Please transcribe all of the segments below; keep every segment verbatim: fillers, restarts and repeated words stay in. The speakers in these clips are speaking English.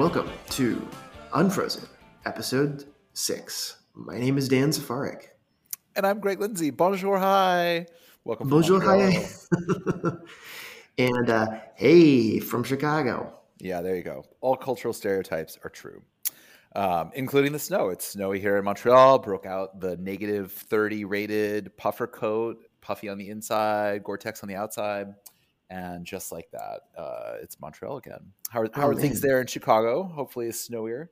welcome to Unfrozen, episode six. My name is Dan Safarik. And I'm Greg Lindsay. Bonjour, hi. Welcome from Bonjour, Montreal. hi. And uh, hey, from Chicago. Yeah, there you go. All cultural stereotypes are true, um, including the snow. It's snowy here in Montreal. Broke out the negative thirty rated puffer coat, puffy on the inside, Gore-Tex on the outside. And just like that, uh, it's Montreal again. How are, how Oh, are things man. there in Chicago? Hopefully it's snowier.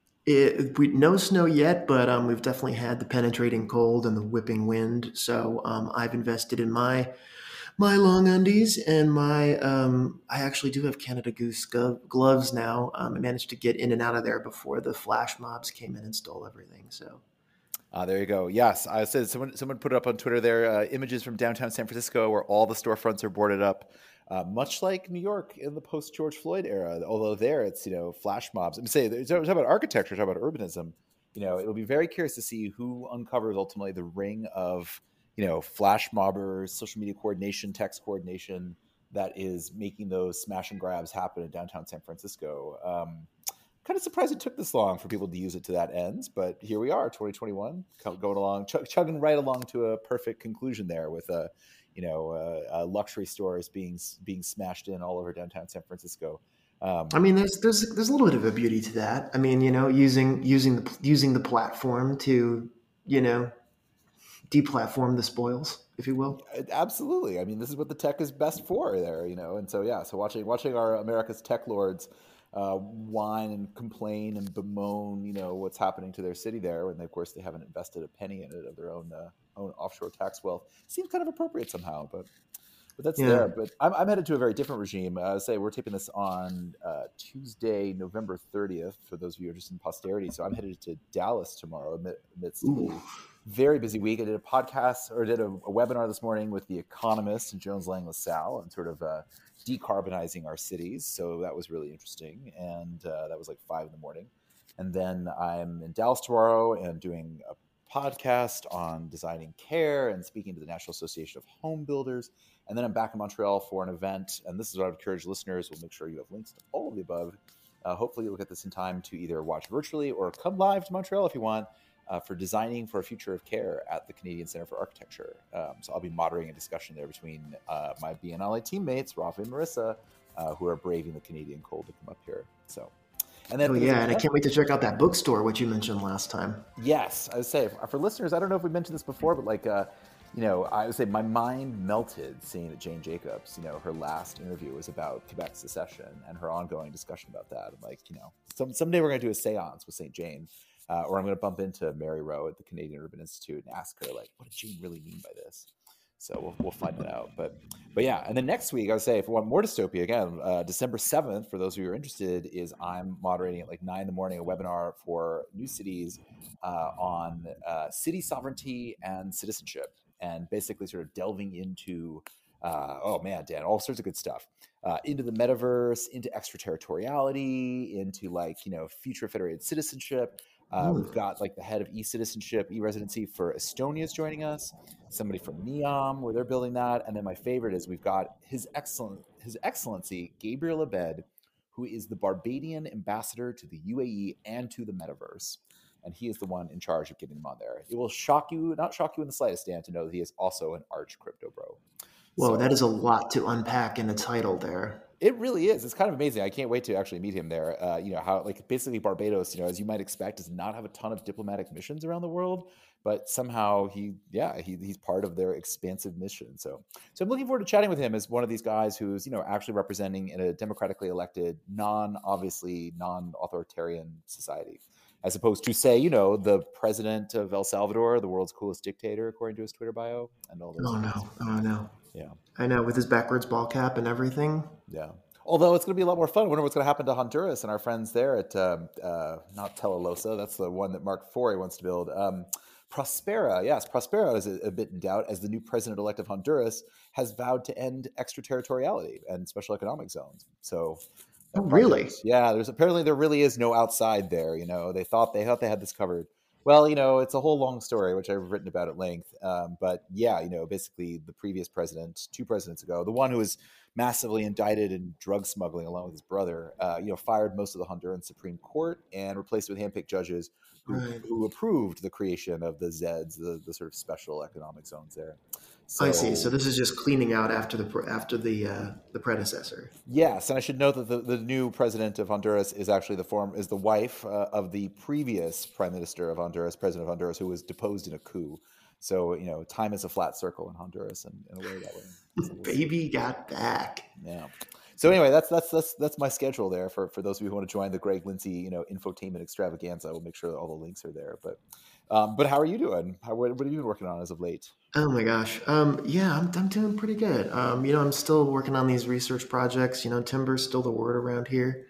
It, we, no snow yet, but um, we've definitely had the penetrating cold and the whipping wind. So um, I've invested in my my long undies and my um, I actually do have Canada Goose gov- gloves now. Um, I managed to get in and out of there before the flash mobs came in and stole everything. So. Uh, there you go. Yes, I said someone someone put up on Twitter there uh, images from downtown San Francisco where all the storefronts are boarded up, uh, much like New York in the post George Floyd era. Although there it's you know flash mobs. I'm saying talk about architecture, talk about urbanism. You know, it'll be very curious to see who uncovers ultimately the ring of you know flash mobbers, social media coordination, text coordination that is making those smash and grabs happen in downtown San Francisco. Um, Kind of surprised it took this long for people to use it to that end, but here we are, twenty twenty-one, going along, ch- chugging right along to a perfect conclusion there with, uh, you know, uh, uh, luxury stores being being smashed in all over downtown San Francisco. Um, I mean, there's there's there's a little bit of a beauty to that. I mean, you know, using using the using the platform to, you know, deplatform the spoils, if you will. absolutely. I mean, this is what the tech is best for there, you know. And so yeah, so watching watching our America's tech lords uh, whine and complain and bemoan, you know, what's happening to their city there, when they, of course they haven't invested a penny in it of their own uh, own offshore tax wealth, seems kind of appropriate somehow, but. But that's Yeah. there. But I'm, I'm headed to a very different regime. Uh, say we're taping this on uh, Tuesday, November thirtieth, for those of you who are just in posterity. So I'm headed to Dallas tomorrow amidst Ooh. a very busy week. I did a podcast or did a, a webinar this morning with The Economist and Jones Lang LaSalle on sort of uh, decarbonizing our cities. So that was really interesting. And uh, that was like five in the morning. And then I'm in Dallas tomorrow and doing a podcast on designing care and speaking to the National Association of Home Builders. And then I'm back in Montreal for an event. And this is what I would encourage listeners. We'll make sure you have links to all of the above. Uh, hopefully you'll get this in time to either watch virtually or come live to Montreal if you want uh, for Designing for a Future of Care at the Canadian Center for Architecture. Um, so I'll be moderating a discussion there between uh, my Biennale teammates, Rafa and Marissa, uh, who are braving the Canadian cold to come up here. So. And then, oh yeah, and I can't wait to check out that bookstore, which you mentioned last time. Yes, I would say for listeners, I don't know if we mentioned this before, but like, uh, you know, I would say my mind melted seeing that Jane Jacobs, you know, her last interview was about Quebec secession and her ongoing discussion about that. I'm like, you know, some someday we're going to do a seance with Saint Jane, uh, or I'm going to bump into Mary Rowe at the Canadian Urban Institute and ask her, like, what did Jane really mean by this? So we'll we'll find that out. But but yeah, and then next week, I would say, if we want more dystopia, again, uh, December seventh, for those of you who are interested, is I'm moderating at like nine in the morning a webinar for New Cities uh, on uh, city sovereignty and citizenship, and basically sort of delving into, uh, oh man, Dan, all sorts of good stuff, uh, into the metaverse, into extraterritoriality, into like, you know, future federated citizenship. Uh, we've got like the head of e-citizenship, e-residency for Estonia is joining us, somebody from NEOM where they're building that. And then my favorite is we've got his excellent, his excellency, Gabriel Abed, who is the Barbadian ambassador to the U A E and to the metaverse. And he is the one in charge of getting them on there. It will shock you, not shock you in the slightest, Dan, to know that he is also an arch crypto bro. Whoa, So, that is a lot to unpack in the title there. It really is. It's kind of amazing. I can't wait to actually meet him there. Uh, you know, how like basically Barbados, you know, as you might expect, does not have a ton of diplomatic missions around the world, but somehow he, yeah, he, he's part of their expansive mission. So, so I'm looking forward to chatting with him as one of these guys who's, you know, actually representing in a democratically elected, non, obviously non-authoritarian society, as opposed to, say, you know, the president of El Salvador, the world's coolest dictator, according to his Twitter bio, and all those. Oh things. no! Oh no! Yeah, I know, with his backwards ball cap and everything. Yeah. Although it's going to be a lot more fun. I wonder what's going to happen to Honduras and our friends there at, um, uh, not Telalosa. That's the one that Mark Forey wants to build. Um, Prospera. Yes, Prospera is a, a bit in doubt as the new president-elect of Honduras has vowed to end extraterritoriality and special economic zones. So, oh, really? Yeah, there's apparently there really is no outside there. You know, they thought they thought they had this covered. Well, you know, it's a whole long story, which I've written about at length. Um, but yeah, you know, basically the previous president, two presidents ago, the one who was massively indicted in drug smuggling along with his brother, uh, you know, fired most of the Honduran Supreme Court and replaced it with handpicked judges who Right. who approved the creation of the Zeds, the, the sort of special economic zones there. I see. So So this is just cleaning out after the pre- after the uh, the predecessor. yes, and I should note that the, the new president of Honduras is actually the form is the wife uh, of the previous prime minister of Honduras, president of Honduras, who was deposed in a coup. So you know, time is a flat circle in Honduras, and in a way that way. So we'll see. Baby got back. Yeah. So anyway, that's that's that's that's my schedule there for for those of you who want to join the Greg Lindsay, you know, infotainment extravaganza. We'll make sure that all the links are there. But um, but how are you doing? How, what, what have you been working on as of late? Oh my gosh. Um, yeah, I'm, I'm doing pretty good. Um, you know, I'm still working on these research projects. You know, timber's still the word around here.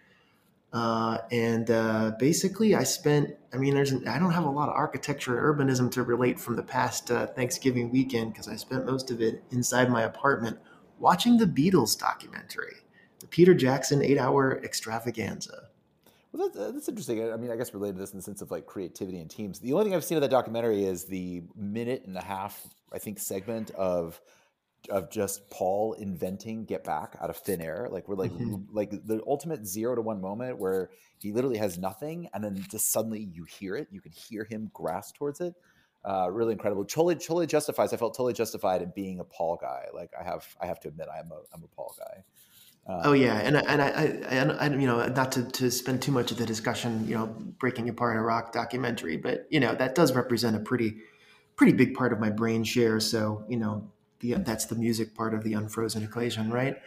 Uh, and uh, basically, I spent, I mean, there's, I don't have a lot of architecture and urbanism to relate from the past uh, Thanksgiving weekend because I spent most of it inside my apartment watching the Beatles documentary, the Peter Jackson eight hour extravaganza. Well, that's, uh, that's interesting. I I mean, I guess related to this in the sense of like creativity and teams. The only thing I've seen of that documentary is the minute and a half, I think, segment of of just Paul inventing Get Back out of thin air. Like we're like Mhm. like the ultimate zero to one moment where he literally has nothing, and then just suddenly you hear it. You can hear him grasp towards it. Uh, really incredible. Totally, totally justifies. I felt totally justified in being a Paul guy. Like I have, I have to admit, I'm a, I'm a Paul guy. Oh Um, yeah, and I- and I, I and, and you know, not to, to spend too much of the discussion, you know, breaking apart a rock documentary, but you know that does represent a pretty pretty big part of my brain share. So you know, the that's the music part of the unfrozen equation, right?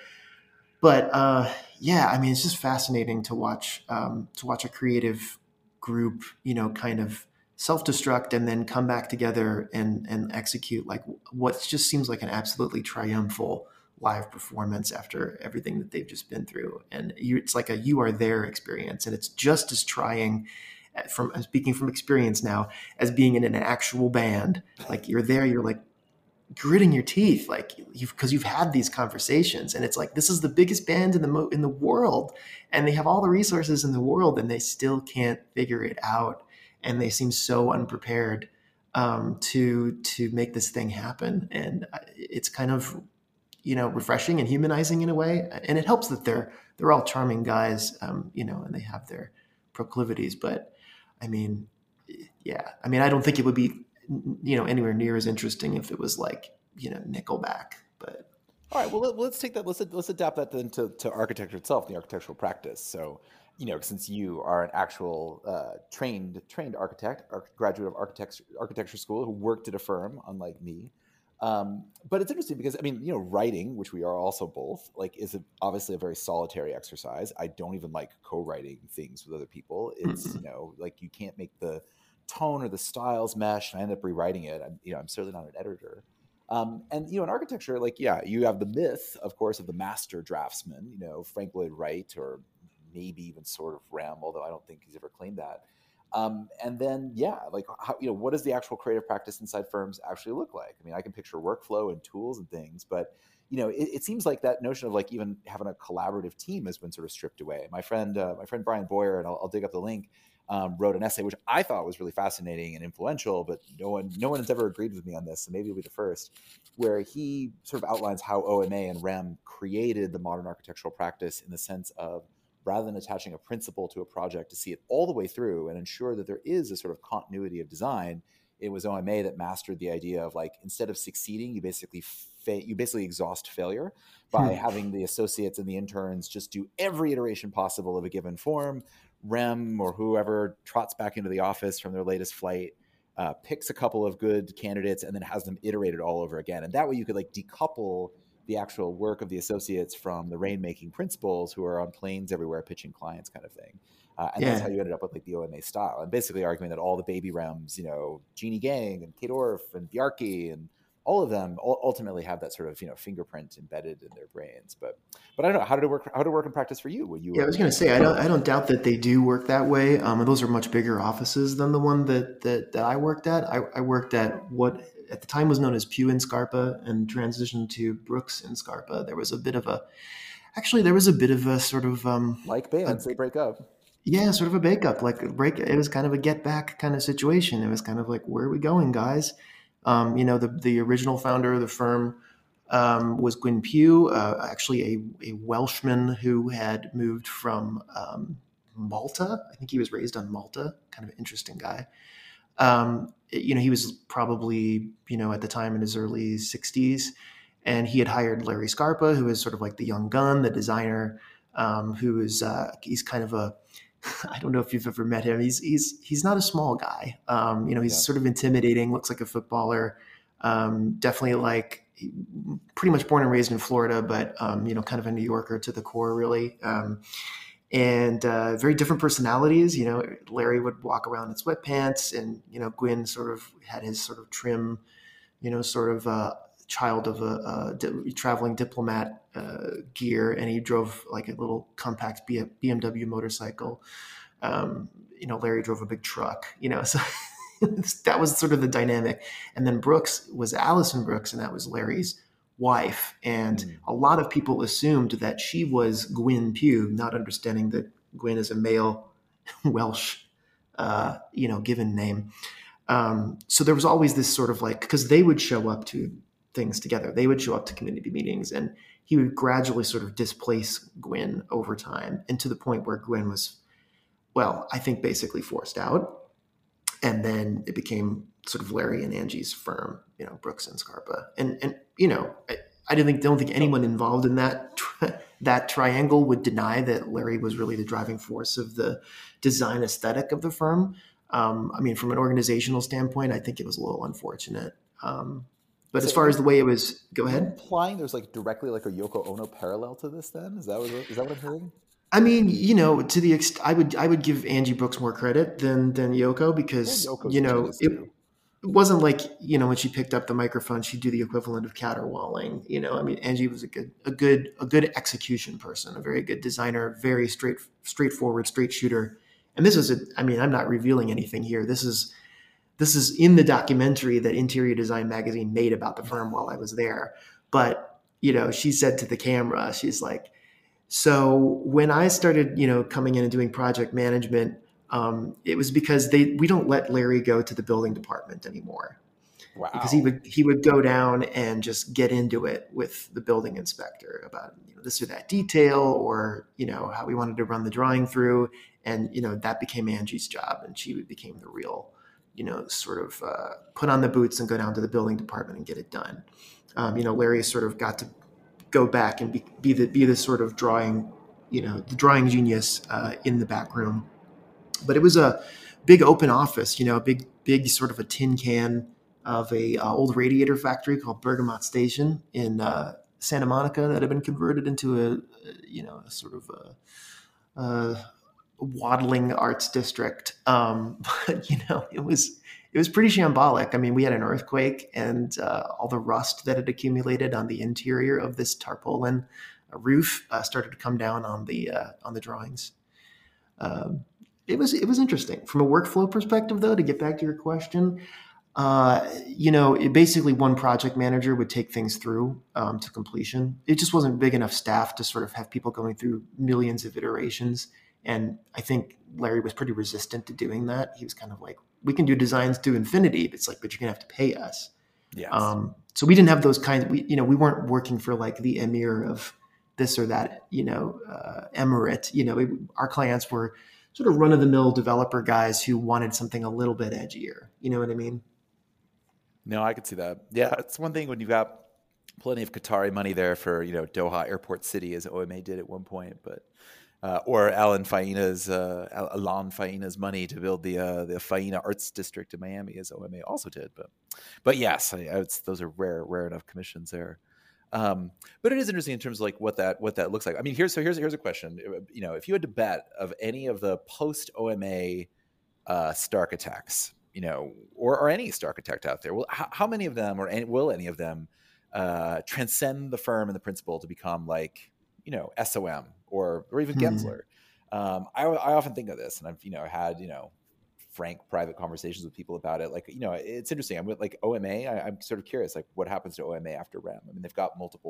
But uh, yeah, I mean, it's just fascinating to watch um, to watch a creative group, you know, kind of self-destruct and then come back together and and execute like what just seems like an absolutely triumphal live performance after everything that they've just been through. And you, it's like a you are there experience, and it's just as trying. uh, From I'm speaking from experience now, as being in an actual band, like you're there, you're like gritting your teeth like you've because you've had these conversations and it's like this is the biggest band in the mo- in the world and they have all the resources in the world and they still can't figure it out and they seem so unprepared um, to to make this thing happen and uh, it's kind of you know refreshing and humanizing in a way and it helps that they're they're all charming guys um, you know and they have their proclivities but I mean yeah I mean I don't think it would be you know anywhere near as interesting if it was like you know Nickelback. But All right. Well, let, let's take that. Let's let's adapt that then to, to architecture itself, the architectural practice. So, you know, since you are an actual uh, trained trained architect, arch- graduate of architecture architecture school who worked at a firm, unlike me. Um, but it's interesting because I mean, you know, writing, which we are also both, like, is a, obviously a very solitary exercise. I don't even like co-writing things with other people. It's you mm-mm. know, like you can't make the tone or the styles mesh, and I end up rewriting it. I'm, you know, I'm certainly not an editor. Um, and you know, in architecture, like yeah, you have the myth, of course, of the master draftsman. You know, Frank Lloyd Wright, or maybe even sort of Rem, although I don't think he's ever claimed that. Um, and then yeah, like how, you know, what does the actual creative practice inside firms actually look like? I mean, I can picture workflow and tools and things, but you know, it, it seems like that notion of like even having a collaborative team has been sort of stripped away. My friend, uh, my friend Brian Boyer, and I'll, I'll dig up the link, um, wrote an essay which I thought was really fascinating and influential, but no one no one has ever agreed with me on this, so maybe it'll be the first, where he sort of outlines how O M A and REM created the modern architectural practice in the sense of rather than attaching a principle to a project to see it all the way through and ensure that there is a sort of continuity of design, it was O M A that mastered the idea of like instead of succeeding, you basically fa- you basically exhaust failure by Hmm. having the associates and the interns just do every iteration possible of a given form. REM or whoever trots back into the office from their latest flight, uh, picks a couple of good candidates and then has them iterated all over again. And that way you could like decouple the actual work of the associates from the rainmaking principals who are on planes everywhere pitching clients kind of thing. Uh, and that's how Yeah. you ended up with like the O M A style. And basically arguing that all the baby Rems, you know, Jeannie Gang and Kate Orff and Bjarke and all of them ultimately have that sort of, you know, fingerprint embedded in their brains. But but I don't know, how did it work? How did it work in practice for you when you Yeah, I were was going to say I don't I don't doubt that they do work that way. Um, and those are much bigger offices than the one that that, that I worked at. I, I worked at what at the time was known as Pew and Scarpa and transitioned to Brooks and Scarpa. There was a bit of a actually there was a bit of a sort of um, like a bands, they break up? Yeah, sort of a breakup, like a break. It was kind of a get back kind of situation. It was kind of like, where are we going, guys? Um, you know, the the original founder of the firm um, was Gwyn Pugh, uh, actually a, a Welshman who had moved from um, Malta. I think he was raised on Malta. Kind of an interesting guy. Um, you know, he was probably, you know, at the time in his early sixties, and he had hired Larry Scarpa, who is sort of like the young gun, the designer, um, who is uh, he's kind of a I don't know if you've ever met him. He's he's he's not a small guy. Um, you know, he's Yeah. sort of intimidating. Looks like a footballer. Um, definitely like pretty much born and raised in Florida, but um, you know, kind of a New Yorker to the core, really. Um, and uh, very different personalities. You know, Larry would walk around in sweatpants, and you know, Gwyn sort of had his sort of trim, you know, sort of uh, child of a, a di- traveling diplomat uh, gear, and he drove like a little compact B M W motorcycle. Um, you know, Larry drove a big truck. You know, so that was sort of the dynamic. And then Brooks was Allison Brooks, and that was Larry's wife. And Mm. a lot of people assumed that she was Gwyn Pugh, not understanding that Gwyn is a male Welsh, uh, you know, given name. Um, so there was always this sort of like, because they would show up to things together, they would show up to community meetings, and he would gradually sort of displace Gwyn over time, and to the point where Gwyn was, well, I think basically forced out. And then it became sort of Larry and Angie's firm, you know, Brooks and Scarpa. And, and you know, I, I don't think, don't think So, anyone involved in that, that triangle would deny that Larry was really the driving force of the design aesthetic of the firm. Um, I mean, from an organizational standpoint, I think it was a little unfortunate. Um, but so as are far as you the way it was, go are you ahead. implying there's like directly like a Yoko Ono parallel to this? Then is that what is that what I'm hearing? I mean, you know, to the extent I would, I would give Angie Brooks more credit than than Yoko, Well, because Yoko's you a know genius it, too. it wasn't like, you know, when she picked up the microphone, she'd do the equivalent of caterwauling. You know, I mean, Angie was a good, a good, a good execution person, a very good designer, very straight, straightforward, straight shooter. And this is a, I mean, I'm not revealing anything here. This is, this is in the documentary that Interior Design Magazine made about the firm while I was there. But, you know, she said to the camera, she's like, so when I started, you know, coming in and doing project management, um, it was because they we don't let Larry go to the building department anymore, because he Wow. would he would go down and just get into it with the building inspector about, you know, this or that detail, or you know, how we wanted to run the drawing through, and you know, that became Angie's job, and she became the real, you know, sort of uh, put on the boots and go down to the building department and get it done. Um, you know, Larry sort of got to go back and be, be the be the sort of drawing, you know, the drawing genius uh, in the back room. But it was a big open office, you know, a big big sort of a tin can of a uh, old radiator factory called Bergamot Station in uh, Santa Monica that had been converted into a, you know, a sort of a, a waddling arts district. Um, but you know, it was it was pretty shambolic. I mean, we had an earthquake, and uh, all the rust that had accumulated on the interior of this tarpaulin uh, roof uh, started to come down on the uh, on the drawings. Um, it was it was interesting from a workflow perspective, though. To get back to your question, uh, you know, it basically one project manager would take things through um, to completion. It just wasn't big enough staff to sort of have people going through millions of iterations. And I think Larry was pretty resistant to doing that. He was kind of like, we can do designs to infinity. It's like, but you're gonna have to pay us. Yes. Um, so we didn't have those kinds. We, you know, we weren't working for like the emir of this or that, you know, uh, emirate. You know, we, our clients were sort of run of the mill developer guys who wanted something a little bit edgier. You know what I mean? No, I could see that. Yeah, it's one thing when you've got plenty of Qatari money there for, you know, Doha Airport City, as O M A did at one point, but uh, or Alan Faina's uh, Alan Faina's money to build the uh, the Faina Arts District in Miami, as O M A also did. But but yes, I, I, it's, those are rare rare enough commissions there. Um, but it is interesting in terms of like what that what that looks like. I mean, here's so here's here's a question. You know, if you had to bet of any of the post O M A uh, star architects, you know, or, or any star architect out there, well, how, how many of them, or any, will any of them uh, transcend the firm and the principal to become like, you know, S O M or or even Hmm. Gensler? Um, I, I often think of this, and I've, you know, had, you know, frank private conversations with people about it. Like, you know, it's interesting. I'm with like O M A. I, I'm sort of curious, like what happens to O M A after R E M? I mean, they've got multiple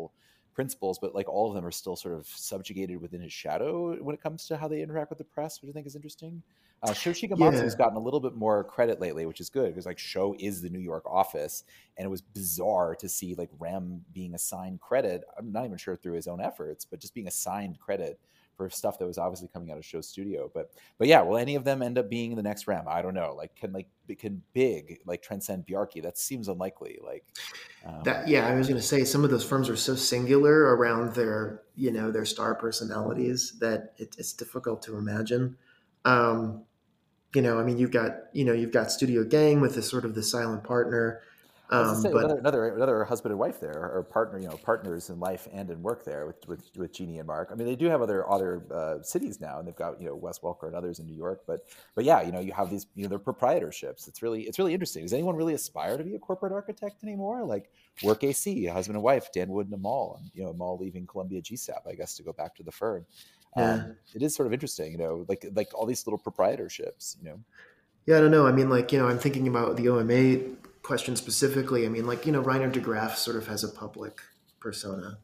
principles, but like all of them are still sort of subjugated within his shadow when it comes to how they interact with the press, which I think is interesting. Uh, Sho Shigematsu has Yeah. gotten a little bit more credit lately, which is good because like Sho is the New York office, and it was bizarre to see like Rem being assigned credit. I'm not even sure through his own efforts, but just being assigned credit for stuff that was obviously coming out of Sho's studio. But but yeah, will any of them end up being the next Rem? I don't know. Like can like can Big like transcend Bjarki? That seems unlikely. Like um, That yeah, I was going to say some of those firms are so singular around their you know their star personalities that it, it's difficult to imagine. Um, you know, I mean, you've got you know you've got Studio Gang with this sort of the silent partner, I was to um, say but another another another husband and wife there, or partner, you know, partners in life and in work there with with, with Jeannie and Mark. I mean, they do have other other uh, cities now, and they've got you know Wes Welker and others in New York. But but yeah, you know, you have these you know their proprietorships. It's really it's really interesting. Does anyone really aspire to be a corporate architect anymore? Like Work A C, husband and wife, Dan Wood and Amal, and you know Amal leaving Columbia G S A P, I guess, to go back to the firm. yeah, Um, it is sort of interesting, you know, like like all these little proprietorships, you know. yeah, I don't know. I mean, like you know, I'm thinking about the O M A question specifically. I mean, like you know, Reiner de Graaf sort of has a public persona.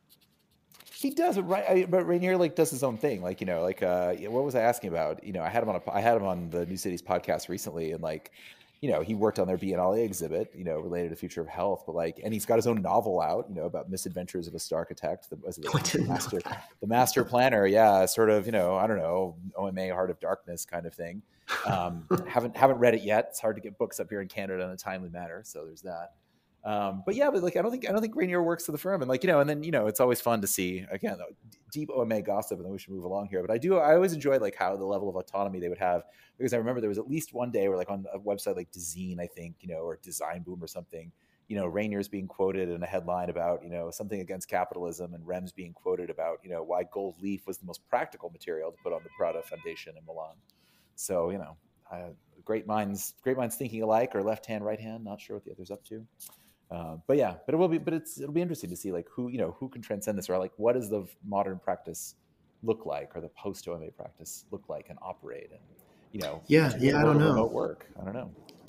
He does it right, I, but Rainier like does his own thing. Like you know, like uh, yeah, what was I asking about? You know, I had him on a, I had him on the New Cities podcast recently, and like, you know, he worked on their Biennale exhibit, you know, related to Future of Health, but like, and he's got his own novel out, you know, about misadventures of a starchitect. The, was it I the, the didn't know master, that. the master planner? Yeah, sort of, you know, I don't know, O M A Heart of Darkness kind of thing. Um, haven't haven't read it yet. It's hard to get books up here in Canada in a timely manner, so there's that. Um, but yeah, but like I don't think I don't think Rainier works for the firm, and like you know, and then you know, it's always fun to see again deep O M A gossip, and then we should move along here. But I do I always enjoy like how the level of autonomy they would have because I remember there was at least one day where like on a website like Dezeen, I think you know, or Design Boom or something, you know, Rainier's being quoted in a headline about you know something against capitalism, and Rem's being quoted about you know why gold leaf was the most practical material to put on the Prada Foundation in Milan. So you know. Uh, great minds, great minds thinking alike, or left hand, right hand. Not sure what the other's up to. Uh, but yeah, but it will be, but it's it'll be interesting to see like who you know who can transcend this, or like what does the modern practice look like, or the post O M A practice look like and operate, and you know Yeah, particularly in yeah, the I world don't of know. remote work. I don't know.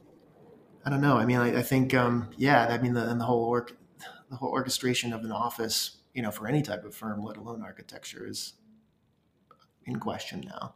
I don't know. I mean, I, I think, um, yeah, I mean, the, and the whole orc, the whole orchestration of an office, you know, for any type of firm, let alone architecture, is in question now.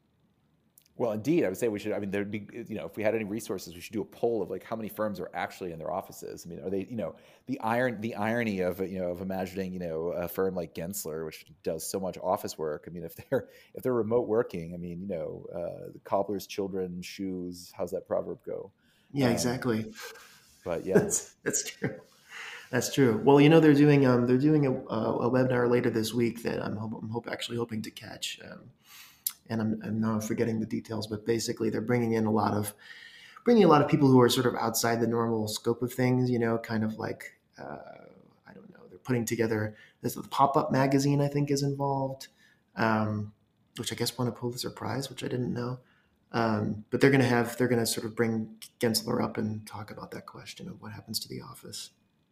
Well, indeed, I would say we should. I mean, there'd be, you know, if we had any resources, we should do a poll of like how many firms are actually in their offices. I mean, are they, you know, the iron, the irony of, you know, of imagining, you know, a firm like Gensler, which does so much office work. I mean, if they're if they're remote working, I mean, you know, uh, the cobbler's children shoes. How's that proverb go? Yeah, Um, exactly. but yeah, That's that's true. That's true. Well, you know, they're doing um, they're doing a, a webinar later this week that I'm, hope, I'm hope actually hoping to catch. Um, and I'm, I'm now forgetting the details, but basically they're bringing in a lot of bringing a lot of people who are sort of outside the normal scope of things. You know, kind of like uh, I don't know. They're putting together this pop up magazine. I think is involved, um, which I guess won a Pulitzer Prize, which I didn't know. Um, but they're going to have they're going to sort of bring Gensler up and talk about that question of what happens to the office.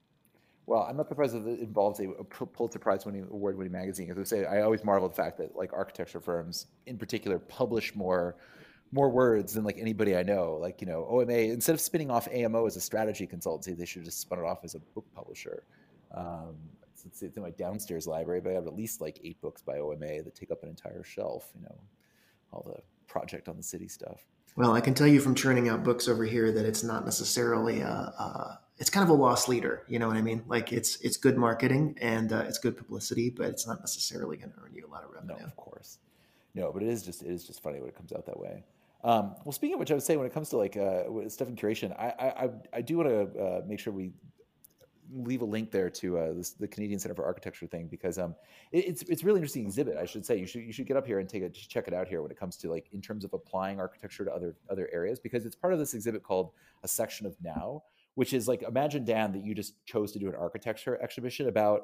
well, I'm not surprised that it involves a, a Pulitzer Prize winning award winning magazine. As I say, I always marvel at the fact that like architecture firms in particular publish more more words than like anybody I know. Like, you know, O M A, instead of spinning off A M O as a strategy consultancy, they should have just spun it off as a book publisher. Um, it's, it's in my downstairs library, but I have at least like eight books by O M A that take up an entire shelf, you know, all the project on the city stuff. Well, I can tell you from churning out books over here that it's not necessarily a, a it's kind of a loss leader. You know what I mean? Like it's it's good marketing and uh, it's good publicity, but it's not necessarily going to earn you a lot of No, revenue. of course. No, but it is just, it is just funny when it comes out that way. Um, well, speaking of which, I would say when it comes to like uh, stuff in curation, I, I, I I do want to uh, make sure we leave a link there to uh, this, the Canadian Center for Architecture thing because um, it, it's it's really interesting exhibit. I should say you should you should get up here and take a just check it out here when it comes to like in terms of applying architecture to other other areas because it's part of this exhibit called A Section of Now, which is like imagine Dan that you just chose to do an architecture exhibition about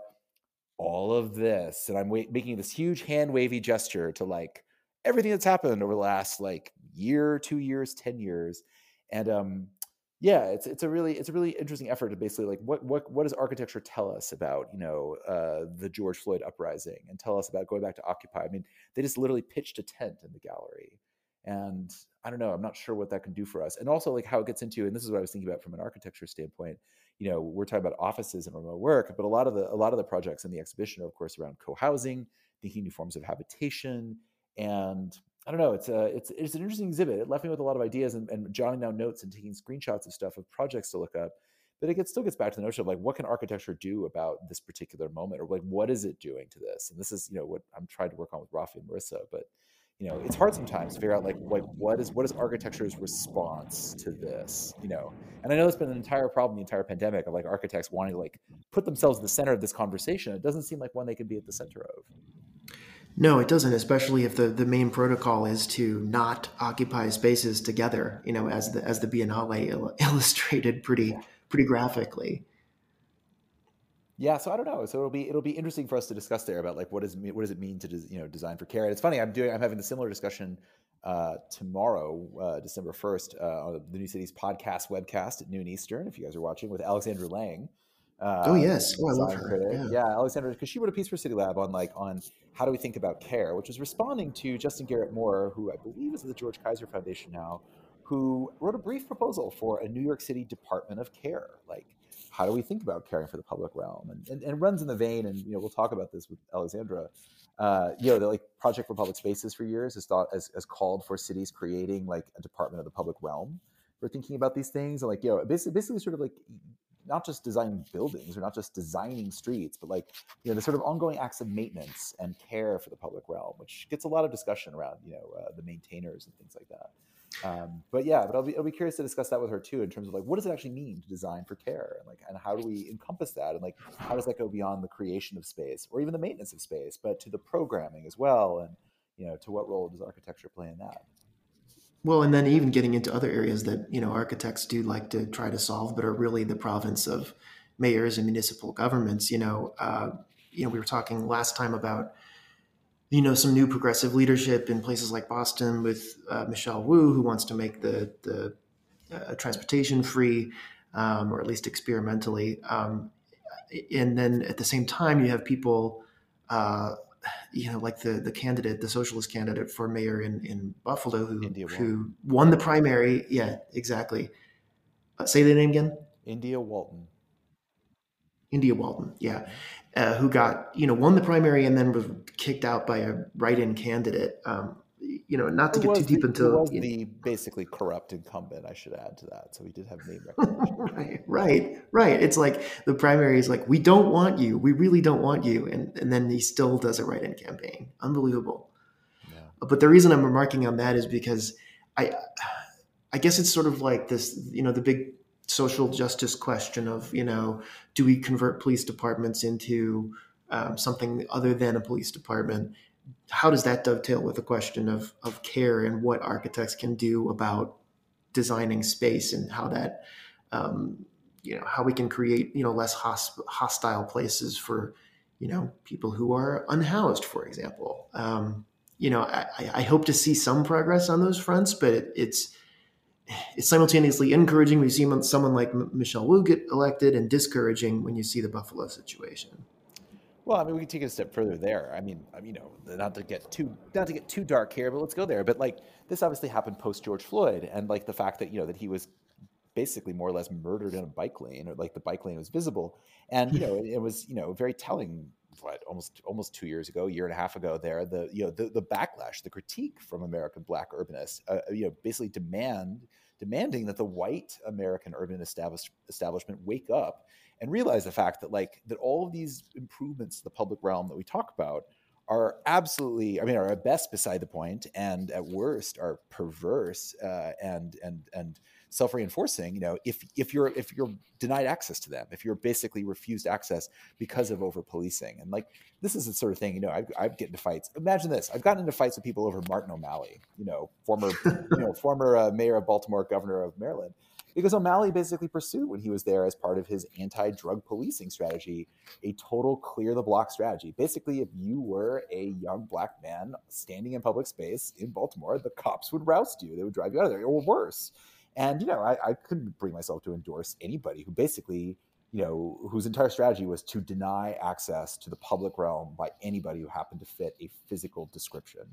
all of this, and I'm wa- making this huge hand wavy gesture to like everything that's happened over the last like year, two years, ten years, and um, yeah, it's it's a really it's a really interesting effort to basically like what what what does architecture tell us about you know uh, the George Floyd uprising and tell us about going back to Occupy. I mean, they just literally pitched a tent in the gallery, And I don't know, I'm not sure what that can do for us. And also like how it gets into, and this is what I was thinking about from an architecture standpoint, you know, we're talking about offices and remote work, but a lot of the, a lot of the projects in the exhibition are of course around co-housing, thinking new forms of habitation. And I don't know, it's a, it's, it's an interesting exhibit. It left me with a lot of ideas and, and jotting down notes and taking screenshots of stuff of projects to look up. But it gets, still gets back to the notion of like, what can architecture do about this particular moment, or like, what is it doing to this? And this is, you know, what I'm trying to work on with Rafi and Marissa. But you know, it's hard sometimes to figure out like, like what is what is architecture's response to this, you know? And I know it's been an entire problem, the entire pandemic, of like architects wanting to like put themselves at the center of this conversation. It doesn't seem like one they can be at the center of. No, it doesn't, especially if the, the main protocol is to not occupy spaces together, you know, as the as the Biennale il- illustrated pretty pretty graphically. Yeah, so I don't know. So it'll be it'll be interesting for us to discuss there about like what does what does it mean to you know design for care. And it's funny, I'm doing I'm having a similar discussion uh, tomorrow, uh, December first, uh, on the New Cities podcast webcast at noon Eastern. If you guys are watching, with Alexandra Lang, Oh uh, yes, oh I love design her. critic. Yeah. Yeah, Alexandra, because she wrote a piece for City Lab on like on how do we think about care, which was responding to Justin Garrett Moore, who I believe is at the George Kaiser Foundation now, who wrote a brief proposal for a New York City Department of Care, like. How do we think about caring for the public realm? And, and, and runs in the vein, and you know, we'll talk about this with Alexandra. Uh, you know, the like Project for Public Spaces for years has thought as, as called for cities creating like a department of the public realm for thinking about these things. And like, you know, basically, basically sort of like not just designing buildings or not just designing streets, but like, you know, the sort of ongoing acts of maintenance and care for the public realm, which gets a lot of discussion around, you know, uh, the maintainers and things like that. Um, but yeah, but I'll be I'll be curious to discuss that with her too, in terms of like what does it actually mean to design for care, and like and how do we encompass that, and like how does that go beyond the creation of space or even the maintenance of space, but to the programming as well, and you know to what role does architecture play in that? Well, and then even getting into other areas that, you know, architects do like to try to solve, but are really the province of mayors and municipal governments. You know, uh, you know, we were talking last time about, you know, some new progressive leadership in places like Boston with uh, Michelle Wu, who wants to make the the uh, transportation free, um, or at least experimentally. Um, and then at the same time, you have people, uh, you know, like the the candidate, the socialist candidate for mayor in, in Buffalo, who India Walton. who won the primary. Yeah, exactly. Uh, say the name again. India Walton. India Walton. Yeah, uh, who got, you know, won the primary and then was kicked out by a write-in candidate. Um, you know, not to Who get too was the deep who into. was You know, the basically corrupt incumbent? I should add to that. So he did have name recognition. right, right, right. It's like the primary is like, we don't want you. We really don't want you. And, and then he still does a write-in campaign. Unbelievable. Yeah. But the reason I'm remarking on that is because I, I guess it's sort of like this, you know, the big social justice question of, you know, do we convert police departments into um, something other than a police department? How does that dovetail with the question of, of care and what architects can do about designing space, and how that, um, you know, how we can create, you know, less hosp- hostile places for, you know, people who are unhoused, for example. Um, you know, I, I hope to see some progress on those fronts, but it, it's it's simultaneously encouraging when you see someone like M- Michelle Wu get elected, and discouraging when you see the Buffalo situation. Well, I mean, we can take it a step further there. I mean, I mean, you know, not to get too not to get too dark here, but let's go there. But like, this obviously happened post George Floyd, and like the fact that you know that he was basically more or less murdered in a bike lane, or like the bike lane was visible, and you know, it, it was you know very telling. What almost almost two years ago, a year and a half ago, there the you know the the backlash, the critique from American Black urbanists, uh, you know, basically demand demanding that the white American urban establish, establishment wake up and realize the fact that like that all of these improvements to the public realm that we talk about are absolutely, I mean, are at best beside the point, and at worst are perverse uh, and and and self-reinforcing. You know, if if you're if you're denied access to them, if you're basically refused access because of over policing, and like this is the sort of thing. You know, I I get into fights. Imagine this: I've gotten into fights with people over Martin O'Malley. You know, former you know former uh, mayor of Baltimore, governor of Maryland. Because O'Malley basically pursued, when he was there as part of his anti-drug policing strategy, a total clear the block strategy. Basically, if you were a young black man standing in public space in Baltimore, the cops would roust you. They would drive you out of there, or worse. And, you know, I, I couldn't bring myself to endorse anybody who basically, you know, whose entire strategy was to deny access to the public realm by anybody who happened to fit a physical description.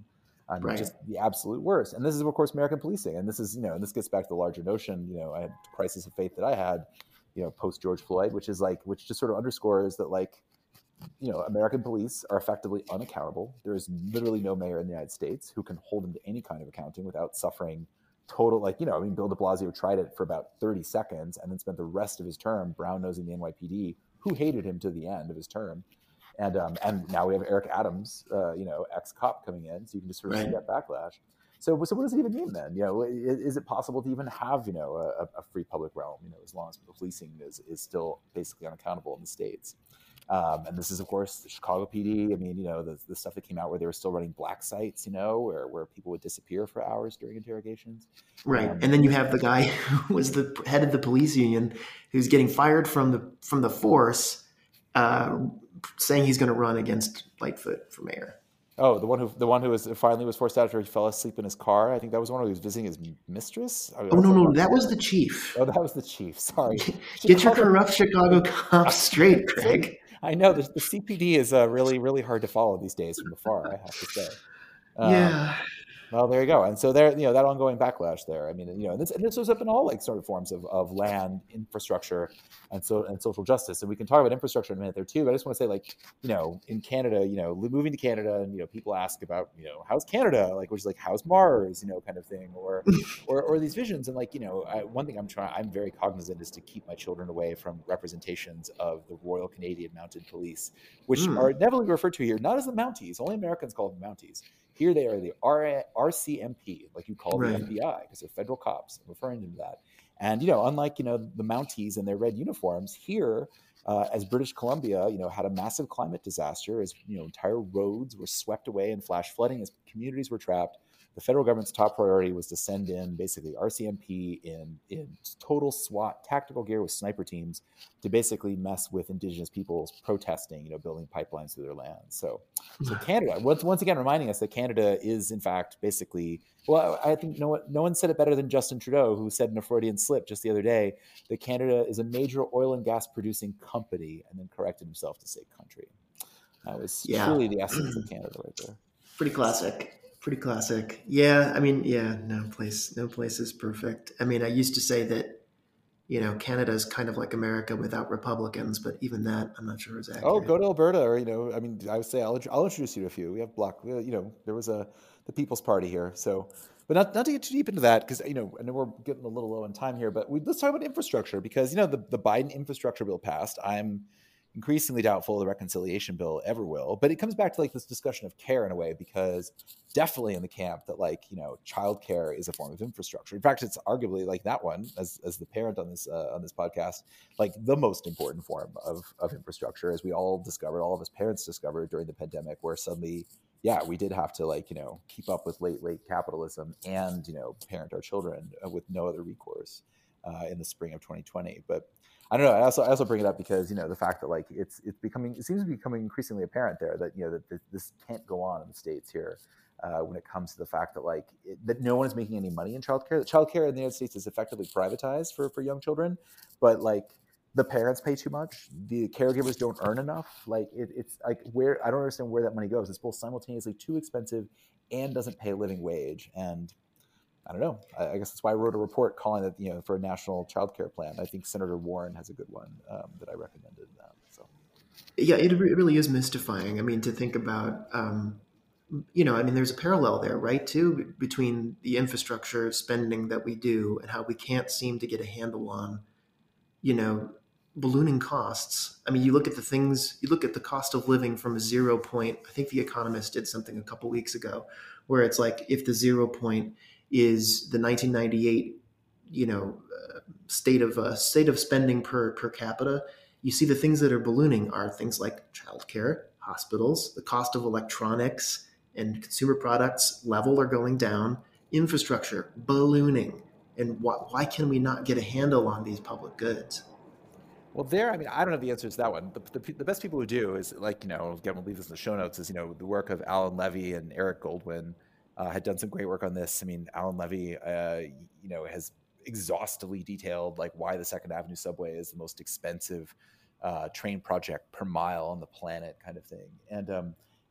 I mean, Right. just the absolute worst. And this is, of course, American policing. And this is, you know, and this gets back to the larger notion, you know, I had a crisis of faith that I had, you know, post George Floyd, which is like, which just sort of underscores that, like, you know, American police are effectively unaccountable. There is literally no mayor in the United States who can hold them to any kind of accounting without suffering total, like, you know, I mean, Bill de Blasio tried it for about thirty seconds and then spent the rest of his term brown-nosing the N Y P D, who hated him to the end of his term. And um, and now we have Eric Adams, uh, you know, ex-cop coming in, so you can just sort of Right. see that backlash. So, so what does it even mean then? You know, is, is it possible to even have, you know, a, a free public realm? You know, as long as the policing is is still basically unaccountable in the states. Um, and this is, of course, the Chicago P D. I mean, you know, the, the stuff that came out where they were still running black sites, you know, where, where people would disappear for hours during interrogations. Right. Um, And then you have the guy who was the head of the police union who's getting fired from the from the force, uh, saying he's going to run against Lightfoot for mayor. oh, the one who the one who was finally was forced out after he fell asleep in his car. I think that was one who was visiting his mistress. I, Oh I no, no, forgot. that was the chief. Oh, that was the chief. Sorry. Get your Chicago. corrupt Chicago cops straight, Craig. I know the, the C P D is uh, really, really hard to follow these days from afar, I have to say. Um, Yeah. Well, there you go. And so there, you know, that ongoing backlash there. I mean, you know, and this, and this was up in all like sort of forms of, of land, infrastructure, and so and social justice. And we can talk about infrastructure in a minute there too. But I just want to say, like, you know, in Canada, you know, moving to Canada, and you know, people ask about, you know, how's Canada, like, which is like, how's Mars, you know, kind of thing, or or, or these visions. And like, you know, I, one thing I'm trying, I'm very cognizant is to keep my children away from representations of the Royal Canadian Mounted Police, which Mm. are never referred to here, not as the Mounties. Only Americans call them Mounties. Here they are the R C M P, like you call the Right. F B I, because they're federal cops. I'm referring to that. And, you know, unlike, you know, the Mounties and their red uniforms, here, uh, as British Columbia, you know, had a massive climate disaster, as, you know, entire roads were swept away in flash flooding, as communities were trapped. The federal government's top priority was to send in basically R C M P in, in total SWAT tactical gear with sniper teams to basically mess with indigenous peoples protesting, you know, building pipelines through their lands. So, so Canada, once, once again, reminding us that Canada is in fact basically, well, I think no one, no one said it better than Justin Trudeau, who said in a Freudian slip just the other day that Canada is a major oil and gas producing company, and then corrected himself to say country. That was Yeah. truly the essence of Canada right there. Pretty classic. Pretty classic. Yeah, I mean, yeah, no place, no place is perfect. I mean, I used to say that, you know, Canada is kind of like America without Republicans, but even that, I'm not sure is accurate. Oh, go to Alberta, or, you know, I mean, I would say I'll, I'll introduce you to a few. We have Bloc, you know, there was a the People's Party here, so, but not not to get too deep into that, because, you know, I know we're getting a little low on time here, but we, let's talk about infrastructure, because, you know, the the Biden infrastructure bill passed. I'm increasingly doubtful the reconciliation bill ever will, but it comes back to like this discussion of care in a way, because definitely in the camp that, like, you know, childcare is a form of infrastructure. In fact, it's arguably, like, that one, as as the parent on this uh, on this podcast, like the most important form of of infrastructure, as we all discovered, all of us parents discovered during the pandemic, where suddenly, yeah, we did have to, like, you know, keep up with late late capitalism and, you know, parent our children with no other recourse uh, in the spring of twenty twenty. But I don't know. I also I also bring it up because, you know, the fact that, like, it's it's becoming it seems to be becoming increasingly apparent there that, you know, that this can't go on in the States here uh, when it comes to the fact that, like, it, that no one is making any money in childcare. That childcare in the United States is effectively privatized for for young children, but, like, the parents pay too much. The caregivers don't earn enough. Like, it, it's like, where I don't understand where that money goes. It's both simultaneously too expensive and doesn't pay a living wage. And I don't know. I, I guess that's why I wrote a report calling it, you know, for a national child care plan. I think Senator Warren has a good one um, that I recommended in that. So, Yeah, it re- really is mystifying. I mean, to think about, um, you know, I mean, there's a parallel there, right, too, b- between the infrastructure spending that we do and how we can't seem to get a handle on, you know, ballooning costs. I mean, you look at the things, you look at the cost of living from a zero point. I think The Economist did something a couple weeks ago where it's like, if the zero point is the nineteen ninety-eight, you know, uh, state of uh, state of spending per per capita, you see the things that are ballooning are things like childcare, hospitals, the cost of electronics and consumer products level are going down, infrastructure ballooning. And why, why can we not get a handle on these public goods? well, there, I mean, I don't have the answers to that one. The, the, the best people who do is, like, you know, again, we'll leave this in the show notes, is, you know, the work of Alan Levy and Eric Goldwyn uh, had done some great work on this. I mean, Alan Levy, uh, you know, has exhaustively detailed, like, why the Second Avenue subway is the most expensive uh, train project per mile on the planet, kind of thing. And um,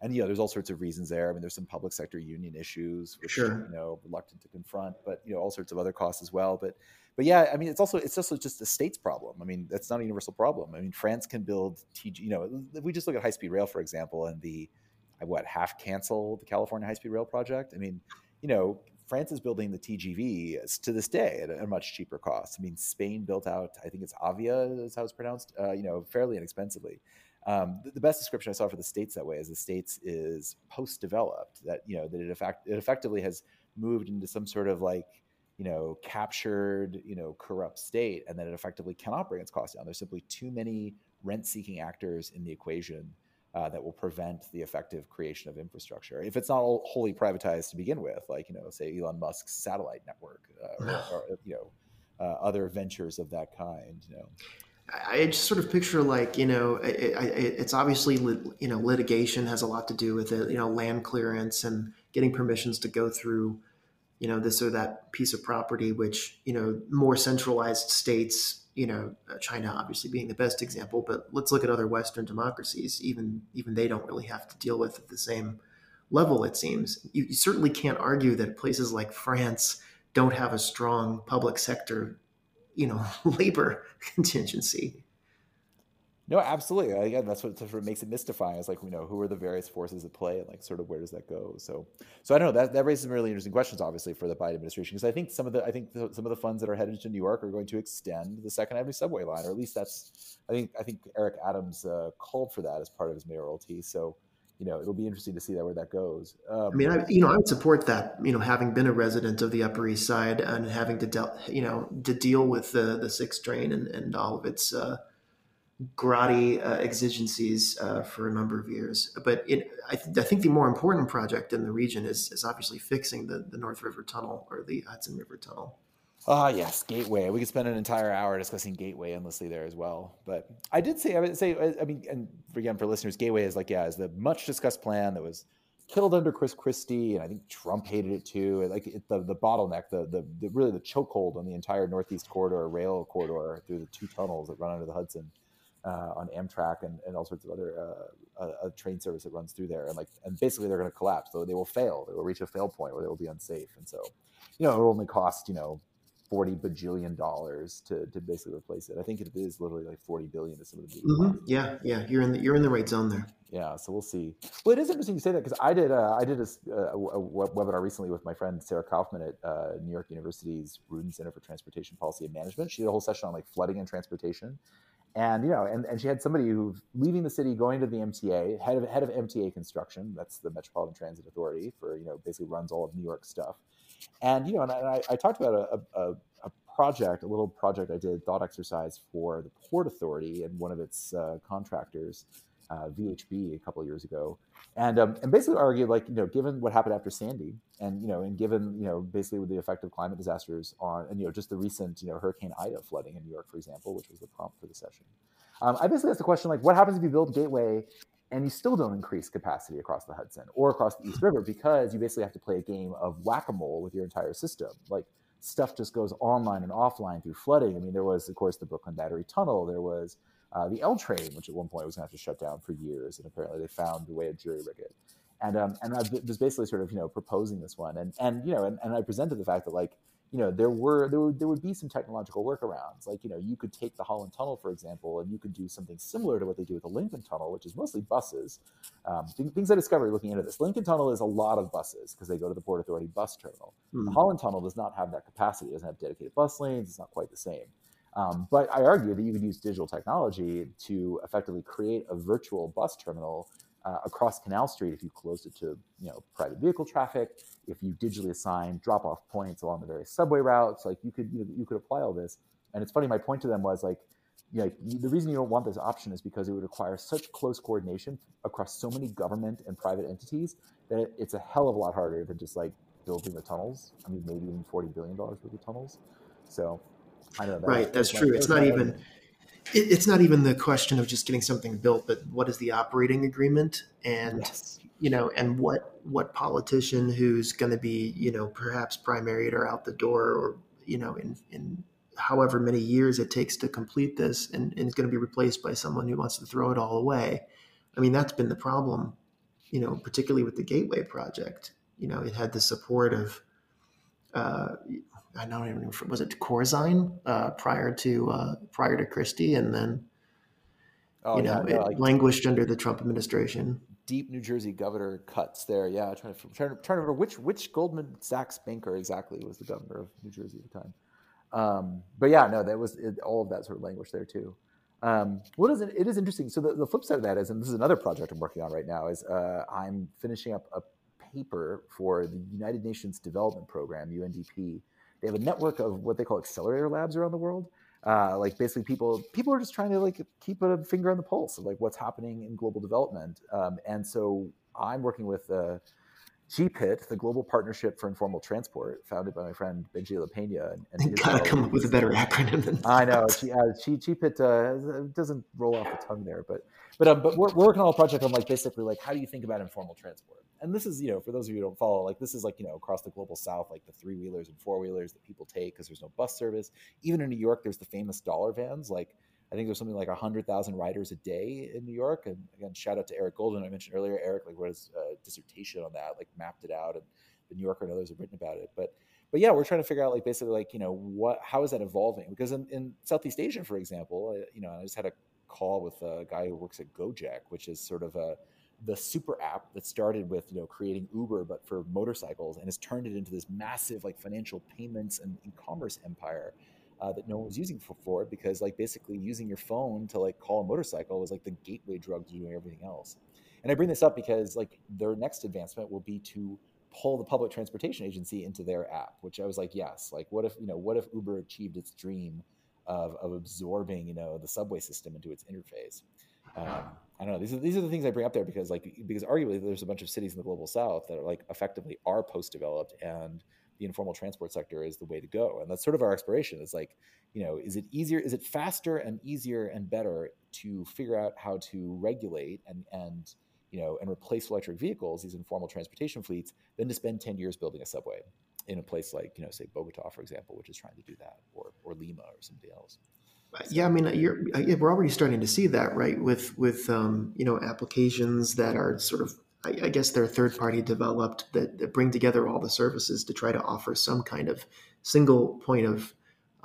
and, you know, there's all sorts of reasons there. I mean, there's some public sector union issues, which, Sure. you know, reluctant to confront, but, you know, all sorts of other costs as well. But, but yeah, I mean, it's also, it's also just a state's problem. I mean, that's not a universal problem. I mean, France can build T G, you know, if we just look at high speed rail, for example, and the, what, half canceled the California high speed rail project. I mean, you know, France is building the T G V to this day at a much cheaper cost. I mean, Spain built out, I think it's Avia is how it's pronounced, uh, you know, fairly inexpensively. Um, the, the best description I saw for the States that way is the States is post-developed, that, you know, that it, effect, it effectively has moved into some sort of like, you know, captured, you know, corrupt state, and that it effectively cannot bring its costs down. There's simply too many rent-seeking actors in the equation uh, that will prevent the effective creation of infrastructure. If it's not all wholly privatized to begin with, like, you know, say Elon Musk's satellite network, uh, or, or, you know, uh, other ventures of that kind, you know. I just sort of picture like, you know, it, it, it's obviously, you know, litigation has a lot to do with it, you know, land clearance and getting permissions to go through, you know, this or that piece of property, which, you know, more centralized states, you know, China obviously being the best example, but let's look at other Western democracies. Even, even they don't really have to deal with at the same level, it seems. You, you certainly can't argue that places like France don't have a strong public sector, you know, labor contingency. No, absolutely. Again, that's what sort of makes it mystifying. Is like, you know, who are the various forces at play, and like sort of where does that go? So, so I don't know. That that raises some really interesting questions, obviously, for the Biden administration, because I think some of the I think the, some of the funds that are headed to New York are going to extend the Second Avenue subway line, or at least that's I think I think Eric Adams uh, called for that as part of his mayoralty. So, you know, it'll be interesting to see that where that goes. I Um, mean, I, you know, I would support that, you know, having been a resident of the Upper East Side and having to, del- you know, to deal with the, the sixth train and, and all of its uh, grotty uh, exigencies uh, for a number of years. But it, I, th- I think the more important project in the region is, is obviously fixing the, the North River Tunnel or the Hudson River Tunnel. Ah, yes, Gateway. We could spend an entire hour discussing Gateway endlessly there as well. But I did say, I would say, I mean, and again, for listeners, Gateway is like, yeah, is the much discussed plan that was killed under Chris Christie, and I think Trump hated it too. Like it, the the bottleneck, the, the the really the chokehold on the entire Northeast corridor, rail corridor through the two tunnels that run under the Hudson uh, on Amtrak and, and all sorts of other uh, uh, train service that runs through there, and like and basically they're going to collapse. So they will fail. They will reach a fail point where they will be unsafe, and so you know it will only cost you know. forty bajillion dollars to, to basically replace it. I think it is literally like forty billion to some of the bigger Mm-hmm. costs. Yeah, yeah, you're in the you're in the right zone there. Yeah, so we'll see. Well, it is interesting you say that because I did uh, I did a, a, a webinar recently with my friend Sarah Kaufman at uh, New York University's Rudin Center for Transportation Policy and Management. She did a whole session on like flooding and transportation, and you know, and, and she had somebody who's leaving the city, going to the M T A, head of head of M T A construction. That's the Metropolitan Transit Authority for you know basically runs all of New York stuff. And you know, and I, I talked about a, a, a project, a little project I did, thought exercise for the Port Authority and one of its uh, contractors, uh, V H B, a couple of years ago, and um, and basically argued like you know, given what happened after Sandy, and you know, and given you know, basically with the effect of climate disasters on, and you know, just the recent you know Hurricane Ida flooding in New York, for example, which was the prompt for the session. Um, I basically asked the question like, what happens if you build Gateway and you still don't increase capacity across the Hudson or across the East River, because you basically have to play a game of whack-a-mole with your entire system. Like stuff just goes online and offline through flooding. I mean, there was, of course, the Brooklyn Battery Tunnel. There was uh, the L train, which at one point was going to have to shut down for years, and apparently they found a way to jury-rig it. And um, and I was basically sort of you know proposing this one, and and you know, and, and I presented the fact that like you know there were there would there would be some technological workarounds. Like you know you could take the Holland Tunnel, for example, and you could do something similar to what they do with the Lincoln Tunnel, which is mostly buses. Um, things I discovered looking into this: Lincoln Tunnel is a lot of buses because they go to the Port Authority bus terminal. Mm. The Holland Tunnel does not have that capacity; it doesn't have dedicated bus lanes. It's not quite the same. Um, but I argue that you could use digital technology to effectively create a virtual bus terminal uh, across Canal Street if you closed it to you know private vehicle traffic, if you digitally assign drop-off points along the various subway routes. Like you could you, know, you could apply all this. And it's funny, my point to them was like, you know, the reason you don't want this option is because it would require such close coordination across so many government and private entities that it, it's a hell of a lot harder than just like building the tunnels. I mean, maybe even forty billion dollars worth of tunnels. So I don't know. That right, was, that's that true. my, it's that not even argument. it, it's not even the question of just getting something built, but what is the operating agreement, and Yes. you know, and what what politician who's going to be you know perhaps primaried or out the door, or you know in in however many years it takes to complete this, and, and is going to be replaced by someone who wants to throw it all away. I mean, that's been the problem you know, particularly with the Gateway project, you know, it had the support of, uh, I don't even know, was it Corzine uh, prior to uh, prior to Christie, and then Oh you yeah, know no, it like deep, languished under the Trump administration. deep New Jersey governor cuts there. Yeah, trying to trying to, trying to remember which which Goldman Sachs banker exactly was the governor of New Jersey at the time. Um, but yeah, no, that was it, all of that sort of language there too. Um, what is it? It is interesting. So the, the flip side of that is, and this is another project I'm working on right now, is uh, I'm finishing up a paper for the United Nations Development Program, U N D P. They have a network of what they call accelerator labs around the world. Uh, like basically people people are just trying to like keep a finger on the pulse of like what's happening in global development. Um, and so I'm working with uh, G P I T, the Global Partnership for Informal Transport, founded by my friend Benji LaPena and, and his Gotta come up with a colleagues. better acronym than I know that. she, uh, she, G P I T uh, doesn't roll off the tongue there, but but um, but we're, we're working on a project on like basically like how do you think about informal transport? And this is, you know, for those of you who don't follow, like this is like, you know, across the global south, like the three wheelers and four wheelers that people take because there's no bus service. Even in New York, there's the famous dollar vans. Like I think there's something like a hundred thousand riders a day in New York. And again, shout out to Eric Golden. I mentioned earlier, Eric like wrote his uh, dissertation on that, like mapped it out, and the New Yorker and others have written about it. But but yeah, we're trying to figure out like basically like, you know, what, how is that evolving? Because in, in Southeast Asia, for example, I, you know, I just had a call with a guy who works at Gojek, which is sort of a, the super app that started with, you know, creating Uber, but for motorcycles, and has turned it into this massive like financial payments and e-commerce empire uh, that no one was using for, for it because like basically using your phone to like call a motorcycle was like the gateway drug to doing everything else. And I bring this up because like their next advancement will be to pull the public transportation agency into their app, which I was like, yes, like what if, you know, what if Uber achieved its dream of, of absorbing, you know, the subway system into its interface? Um, I don't know. These are, these are the things I bring up there because like, because arguably there's a bunch of cities in the global South that are like effectively are post-developed, and the informal transport sector is the way to go. And that's sort of our exploration. It's like, you know, is it easier, is it faster and easier and better to figure out how to regulate and, and, you know, and replace electric vehicles, these informal transportation fleets, than to spend ten years building a subway in a place like, you know, say Bogota, for example, which is trying to do that, or or Lima or somebody else. Yeah, I So mean, you're, yeah, we're already starting to see that, right? With with um, you know, applications that are sort of, I, I guess they're third party developed that, that bring together all the services to try to offer some kind of single point of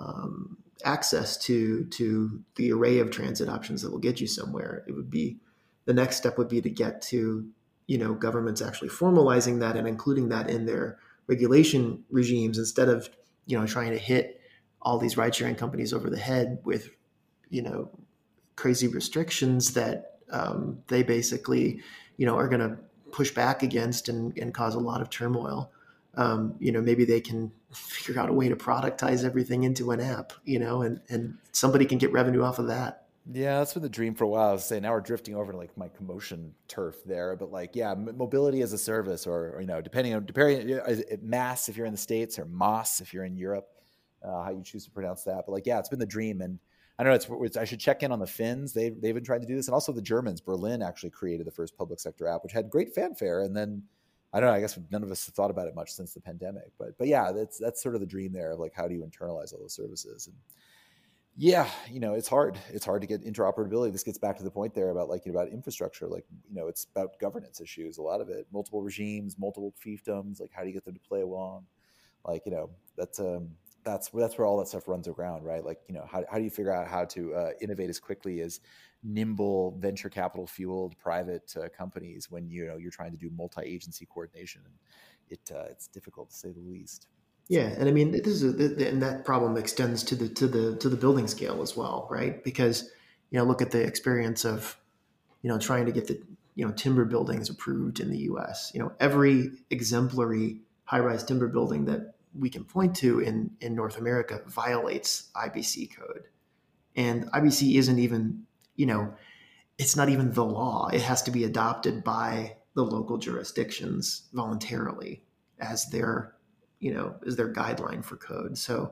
um, access to to the array of transit options that will get you somewhere. It would be the next step would be to get to, you know, governments actually formalizing that and including that in their regulation regimes instead of, you know, trying to hit all these ride sharing companies over the head with, you know, crazy restrictions that um, they basically, you know, are going to push back against and, and cause a lot of turmoil. Um, you know, maybe they can figure out a way to productize everything into an app, you know, and, and somebody can get revenue off of that. yeah, that's been the dream for a while. I was saying now we're drifting over to like my commotion turf there, but like yeah, m- mobility as a service, or, or you know, depending on depending is it mass if you're in the States, or MaaS if you're in Europe, uh, how you choose to pronounce that. But like yeah, it's been the dream, and I don't know. It's, it's I should check in on the Finns. They they've been trying to do this, and also the Germans. Berlin actually created the first public sector app, which had great fanfare, and then I don't know. I guess none of us have thought about it much since the pandemic, but but yeah, that's that's sort of the dream there of like how do you internalize all those services. And yeah, you know, it's hard. It's hard to get interoperability. This gets back to the point there about like, you know, about infrastructure. Like, you know, it's about governance issues. A lot of it, multiple regimes, multiple fiefdoms. Like, how do you get them to play along? Like, you know, that's um, that's that's where all that stuff runs around, right? Like, you know, how how do you figure out how to uh, innovate as quickly as nimble venture capital fueled private uh, companies when you know you're trying to do multi agency coordination? And it uh, it's difficult to say the least. Yeah, So and I mean, this is a, and that problem extends to the to the to the building scale as well, right? Because, you know, look at the experience of, you know, trying to get the, you know, timber buildings approved in the U S. You know, every exemplary high-rise timber building that we can point to in in North America violates I B C code, and I B C isn't even, you know, it's not even the law. It has to be adopted by the local jurisdictions voluntarily as their, you know, as their guideline for code. So,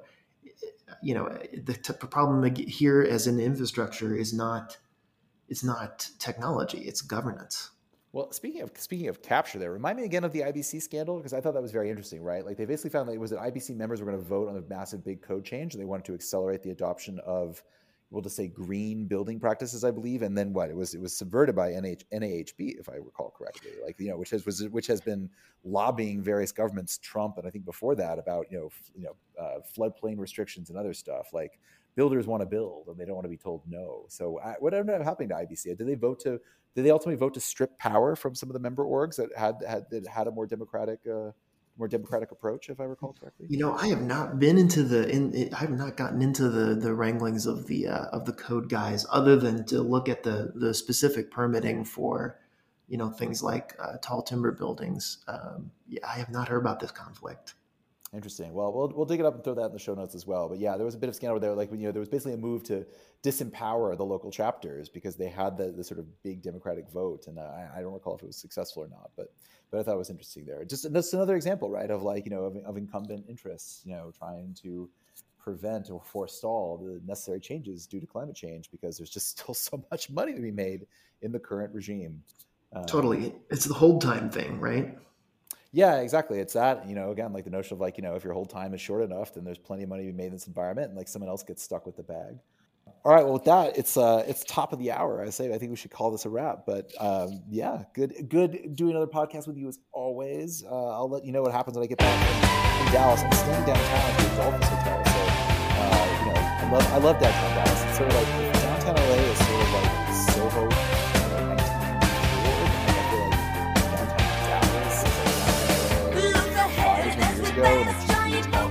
you know, the t- problem here as an infrastructure is not, it's not technology, it's governance. well, speaking of speaking of capture, there, remind me again of the I B C scandal because I thought that was very interesting, right? Like they basically found that it was that I B C members were going to vote on a massive big code change, and they wanted to accelerate the adoption of, we'll just say green building practices, I believe, and then what it was it was subverted by N H, N A H B, if I recall correctly, like you know, which has was which has been lobbying various governments, Trump, and I think before that about you know f- you know uh, floodplain restrictions and other stuff. Like builders want to build and they don't want to be told no. So I, what ended up happening to I B C? Did they vote to? Did they ultimately vote to strip power from some of the member orgs that had had that had a more democratic? Uh, more democratic approach, if I recall correctly? You know, I have not been into the in. I have not gotten into the the wranglings of the uh, of the code guys, other than to look at the the specific permitting for, you know, things like uh, tall timber buildings. Um, yeah, I have not heard about this conflict. Interesting. Well, we'll we'll dig it up and throw that in the show notes as well. But yeah, there was a bit of scandal there. Like, you know, there was basically a move to disempower the local chapters because they had the, the sort of big democratic vote, and uh, I, I don't recall if it was successful or not. But but I thought it was interesting there. Just that's another example, right, of like you know of, of incumbent interests, you know, trying to prevent or forestall the necessary changes due to climate change because there's just still so much money to be made in the current regime. Um, Totally, it's the hold time thing, right? Yeah, exactly. It's that, you know, again, like the notion of like, you know, if your hold time is short enough, then there's plenty of money to be made in this environment and like someone else gets stuck with the bag. All right. Well, with that, it's uh, it's top of the hour. I say I think we should call this a wrap. But um, yeah, good, good doing another podcast with you as always. Uh, I'll let you know what happens when I get back in, in Dallas. I'm staying downtown at the Dolphins Hotel, so uh, you know, I love I love downtown Dallas. It's sort of like downtown L A is sort of like Soho, you know, nineteen ninety-four. I feel like downtown Dallas is like downtown L A five or ten years ago, and it's just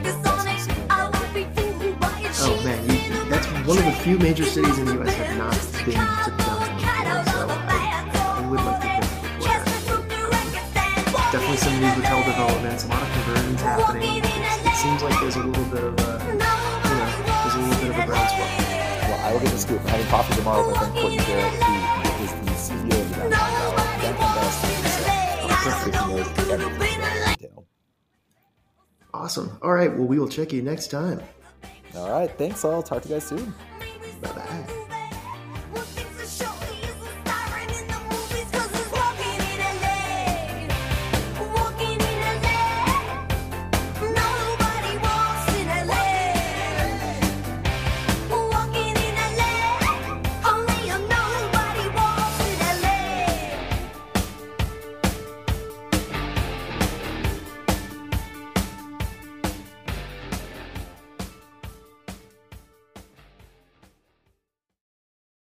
Oh man, you, that's one of the few major cities in the U S that have not been to the downtown before, so I, I would like to visit before. Definitely some new hotel developments, a lot of conversions happening. It's, it seems like there's a little bit of a, you know, there's a little bit of a groundswell. Well, I will get the scoop. I'm having coffee tomorrow with my friend Courtney Garrett, who is the C E O of the Downtown Dallas. Downtown Dallas so, uh, everything. Awesome. All right. Well, we will check you next time. All right. Thanks, all. Talk to you guys soon. Bye-bye.